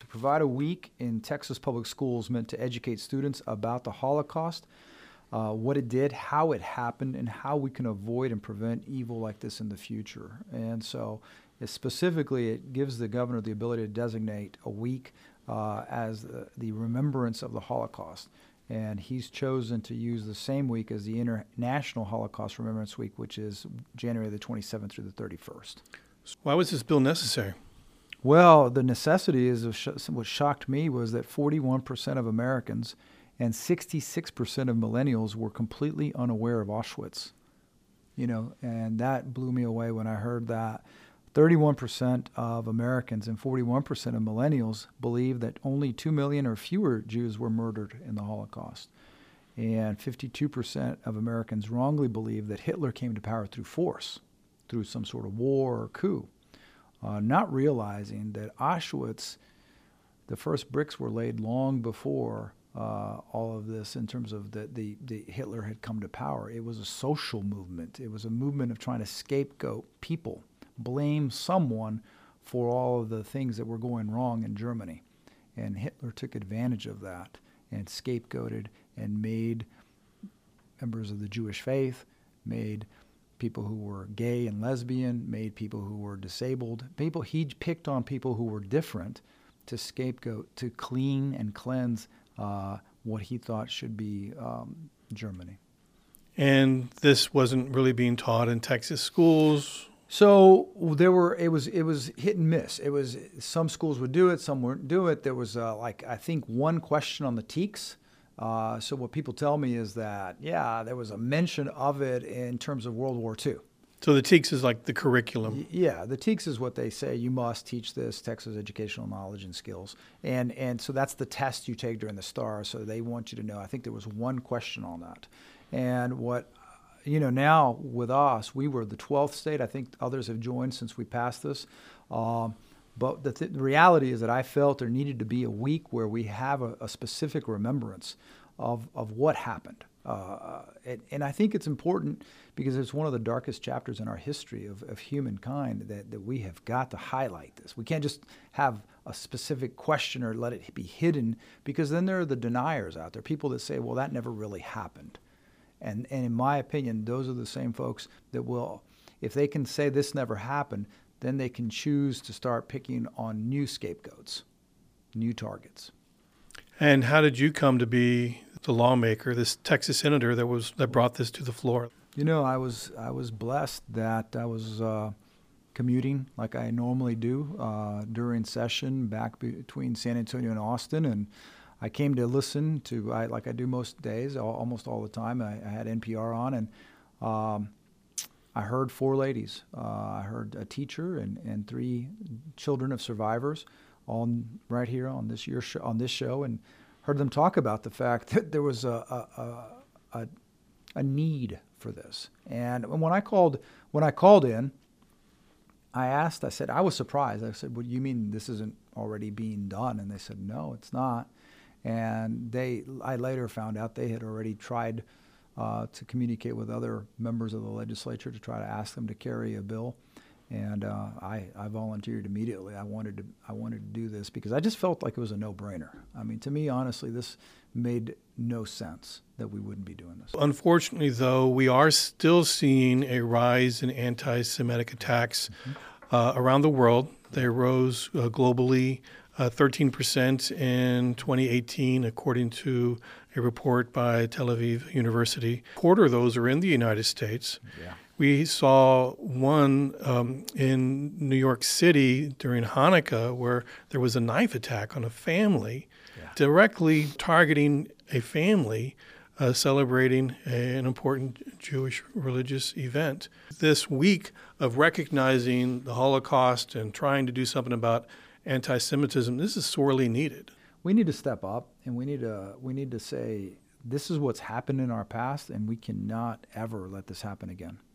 provide a week in Texas public schools meant to educate students about the Holocaust, what it did, how it happened, and how we can avoid and prevent evil like this in the future. And so specifically, it gives the governor the ability to designate a week as the remembrance of the Holocaust. And he's chosen to use the same week as the International Holocaust Remembrance Week, which is January the 27th through the 31st. Why was this bill necessary? Well, the necessity is what shocked me was that 41% of Americans and 66% of millennials were completely unaware of Auschwitz. And that blew me away when I heard that. 31% of Americans and 41% of millennials believe that only 2 million or fewer Jews were murdered in the Holocaust. And 52% of Americans wrongly believe that Hitler came to power through force, through some sort of war or coup, not realizing that Auschwitz, the first bricks were laid long before all of this in terms of the Hitler had come to power. It was a social movement. It was a movement of trying to scapegoat people, blame someone for all of the things that were going wrong in Germany. And Hitler took advantage of that and scapegoated and made members of the Jewish faith, made people who were gay and lesbian, made people who were disabled. He picked on people who were different to scapegoat, to clean and cleanse what he thought should be Germany. And this wasn't really being taught in Texas schools. So it was hit and miss. It was some schools would do it, some wouldn't do it. There was I think one question on the TEKS. So what people tell me is that there was a mention of it in terms of World War II. So the TEKS is like the curriculum. Yeah, the TEKS is what they say. You must teach this, Texas Educational Knowledge and Skills. And so that's the test you take during the STAR. So they want you to know. I think there was one question on that. And what now with us, we were the 12th state. I think others have joined since we passed this. But the reality is that I felt there needed to be a week where we have a specific remembrance of what happened. And I think it's important because it's one of the darkest chapters in our history of humankind that we have got to highlight this. We can't just have a specific question or let it be hidden, because then there are the deniers out there, people that say, well, that never really happened. And in my opinion, those are the same folks that will, if they can say this never happened, then they can choose to start picking on new scapegoats, new targets. And how did you come to be the lawmaker, this Texas senator that brought this to the floor? I was blessed that I was commuting like I normally do during session back between San Antonio and Austin, and I came to listen to, like I do most days, almost all the time. I had NPR on, and I heard four ladies. I heard a teacher and three children of survivors, all right here on this show, and heard them talk about the fact that there was a need for this. And when I called in, I said, I was surprised. I said, "Well, you mean this isn't already being done?" And they said, "No, it's not." And I later found out they had already tried to communicate with other members of the legislature to try to ask them to carry a bill. And I volunteered immediately. I wanted to do this because I just felt like it was a no-brainer. I mean, to me, honestly, this made no sense that we wouldn't be doing this. Unfortunately, though, we are still seeing a rise in anti-Semitic attacks around the world. They rose globally 13% in 2018, according to a report by Tel Aviv University. A quarter of those are in the United States. Yeah. We saw one in New York City during Hanukkah where there was a knife attack on a family, directly targeting a family celebrating an important Jewish religious event. This week of recognizing the Holocaust and trying to do something about anti-Semitism, this is sorely needed. We need to step up, and we need to say this is what's happened in our past, and we cannot ever let this happen again.